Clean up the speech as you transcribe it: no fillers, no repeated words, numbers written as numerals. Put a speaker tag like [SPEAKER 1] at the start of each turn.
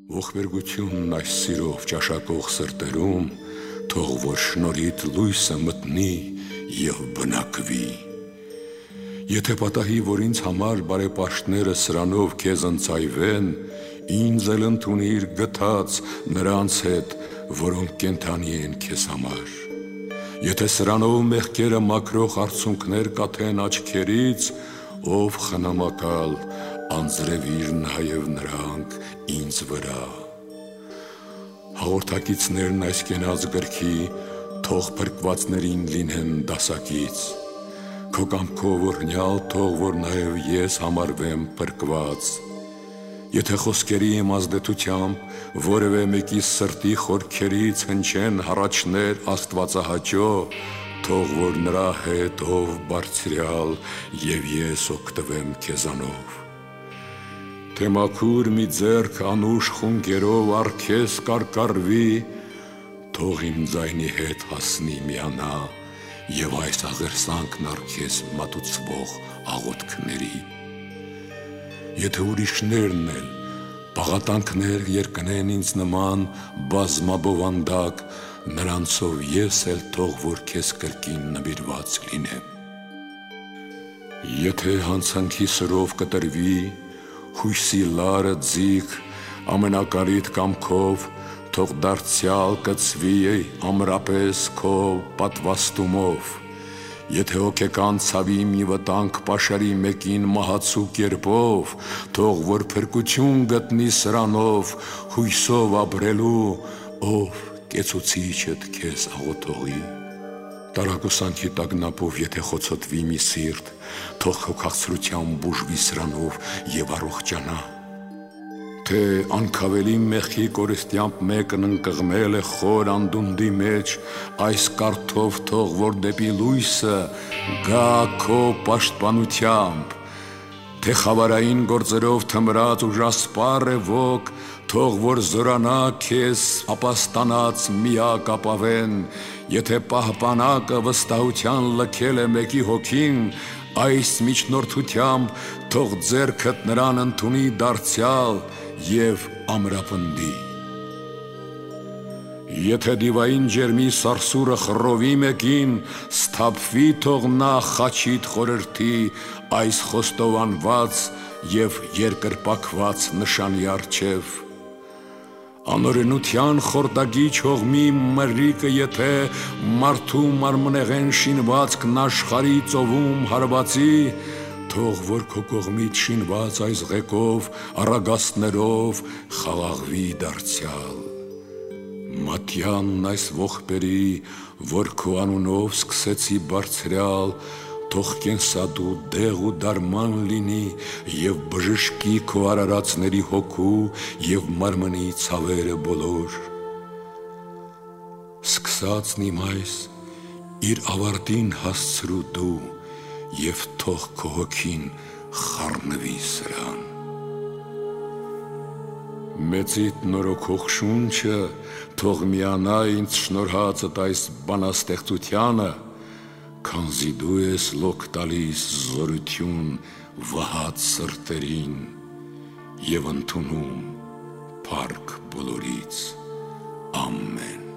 [SPEAKER 1] Ողբերգությունն այս սիրով ճաշակող սրտերում թող որ շնորհիդ լույսը մտնի և բնակվի։ Եթե պատահի, որ ինձ համար բարեպաշտները սրանով քեզ ընծայվեն, ինձ էլ ընդունիր գթած նրանց հետ, որոնք կենդանի են քեզ համար։ Եթե սրանով մեղքերը մաքրող արցունքներ կաթեն աչքերից, ով խնամակալ, անձրևիր նաև նրանք ինձ վրա։ Հաղորդակիցներն այս կենաց գրքի թող փրկվածներին լինեն դասակից, քո կամքով օրհնյալ թող որ նաև ես համարվեմ փրկված։ Եթե խոսքերի իմ ազդեցությամբ որևէ մեկի սրտի խորքերից հնչեն հառաչներ աստվածահաճո, թող որ նրա հետ ով բարձրյալ և ես օգտվեմ քեզանով։ Թե մաքուր մի ձեռք անուշ խունկերով առ քեզ կարկառվի, թող իմ ձայնի հետ հասնի միանա և այս աղերսանքն առ քեզ մատուցվող աղոթքների։ Եթե ուրիշներն էլ պաղատանքներ երկնեն ինձ նման բազմաբովանդակ, նրանցով ես էլ թող որ քեզ կրկին նվիրված լինեմ։ Եթե հանցանքի սրով կտրվի, հույսի լարը ձիգ, ամենակարիտ կամքով, թող դարձյալ կծվի ամրապես քո պատվաստումով։ Եթե հոգեկան ցավի մի վտանգ պաշարի մեկին մահացու կերպով, թող որ փրկություն գտնի սրանով, հույսով ապրելու, ով կեցուցիչդ քեզ աղոթողի։ Տարակուսանքի տագնապով եթե խոցոտվի մի սիրտ, թող քո քաղցրությամբ բուժվի սրանով և առողջանա։ Թե անքավելի մեղքի կորստյամբ մեկն ընկղմել է խոր անդունդի մեջ, այս կարդով թող որ դեպի լույսը գա քո պաշտպանությամբ։ Թե խավարային գործերով թմրած ուժասպառ է ոք, թող որ զորանա քեզ ապաստանած միակ ապավեն։ Եթե պահպանակը վստահության լքել է մեկի հոգին, այս միջնորդությամբ թող ձեռքդ նրան ընդունի դարձյալ և ամրապնդի։ Եթե դիվային ջերմի սարսուրը խռովի մեկին, սթափվի թող նա խաչիդ խորհրդի այս խոստովանված և երկրպագված նշանի առջև։ Անօրենության խորտակիչ հողմի մրրիկը եթե մարդու մարմնեղեն շինվածքն աշխարհի ծովում հարվածի, թող որ քո կողմից շինված այս ղեկով առագաստներով խաղաղվի դարձյալ։ Մատյանն այս ողբերի, որ քո անունով սկսեցի բարձրյալ, թող կենսադու դեղ ու դարման լինի և բժշկի քո արարածների հոգու և մարմնի ցավերը բոլոր։ Սկսածն իմ այս իր ավարտին հասցրու դու և թող քո հոգին խառնվի սրան։ Մեծիդ նորոգող շունչը թող միանա ինձ շնորհածդ այս բանաստեղծությանը, քանզի դու ես լոկ տալիս զորություն վհած սրտերին և ընդունում փառք բոլորից, ամեն։